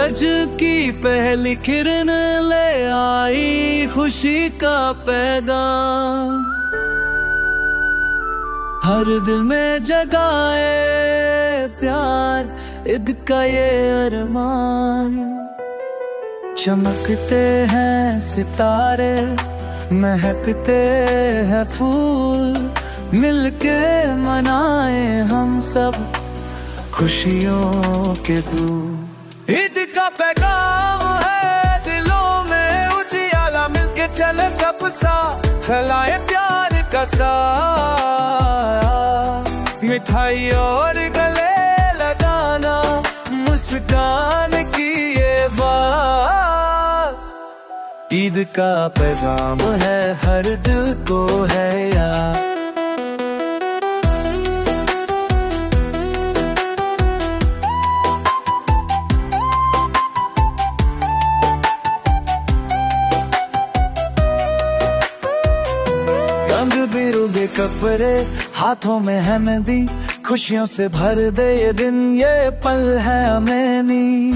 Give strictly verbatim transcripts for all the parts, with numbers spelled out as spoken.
सूरज की पहली किरण ले आई खुशी का पैगाम, हर दिल में जगाए प्यार ईद का ये अरमान। चमकते हैं सितारे, महकते हैं फूल, मिलके मनाए हम सब खुशियों के दूर। ईद का पैगाम है दिलों में उजियाला, मिलके चले सब साथ फैलाए प्यार का साया। मिठाई और गले लगाना, मुस्कान की ये बात। ईद का पैगाम है हर दिल को है यार। रंग बिरंगे कपड़े, हाथों में है मेहंदी, खुशियों से भर दे ये दिन, ये पल है अमीनी।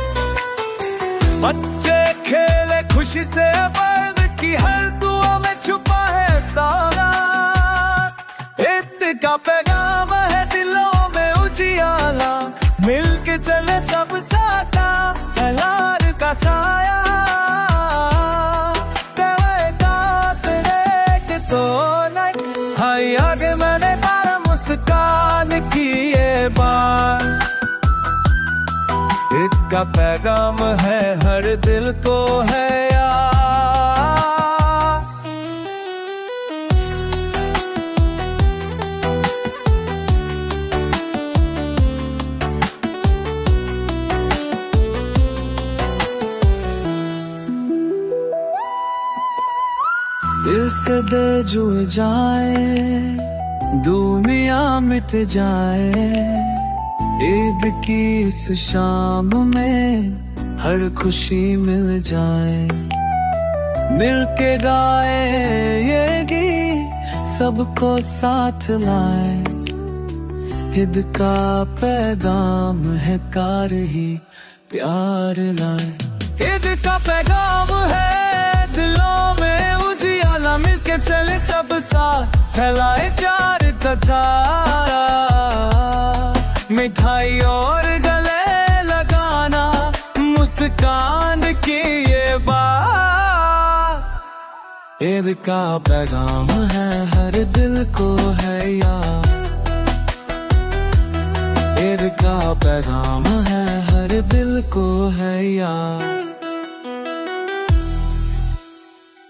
बच्चे खेले खुशी से, मर्द की हर दुआ में छुपा है सारा। ईद का पैगाम है दिलों में उजियाला, मिलके चले सब साथा फैलार का साया। हाय आगे मैंने बारा मुस्कान की ये बात। ईद का पैगाम है हर दिल को है यार। दिल से दे जुड़ जाए, दुनिया मिट जाए। ईद की इस शाम में हर खुशी मिल जाए, मिलके गाए ये गीत सबको साथ लाए। ईद का पैगाम है कार ही प्यार लाए। ईद का पैगाम है दिलों में उजियाला, मिलके चले सब साथ फैलाए प्यार का छाया। मिठाई और गले लगाना, मुस्कान की ये बात। ईद का पैगाम है हर दिल को है यार। ईद का पैगाम है हर दिल को है यार।